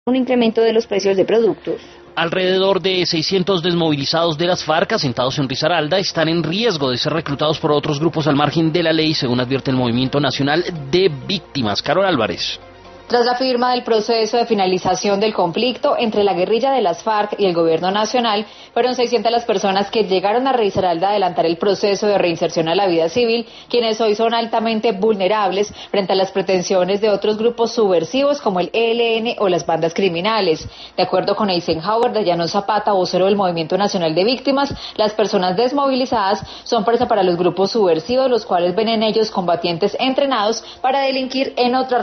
un incremento de los precios de productos. Alrededor de 600 desmovilizados de las FARC asentados en Risaralda están en riesgo de ser reclutados por otros grupos al margen de la ley, según advierte el Movimiento Nacional de Víctimas. Carol Álvarez. Tras la firma del proceso de finalización del conflicto entre la guerrilla de las FARC y el gobierno nacional, fueron 600 las personas que llegaron a Risaralda a adelantar el proceso de reinserción a la vida civil, quienes hoy son altamente vulnerables frente a las pretensiones de otros grupos subversivos como el ELN o las bandas criminales. De acuerdo con Eisenhower de Llanos Zapata, vocero del Movimiento Nacional de Víctimas, las personas desmovilizadas son presa para los grupos subversivos, los cuales ven en ellos combatientes entrenados para delinquir en otras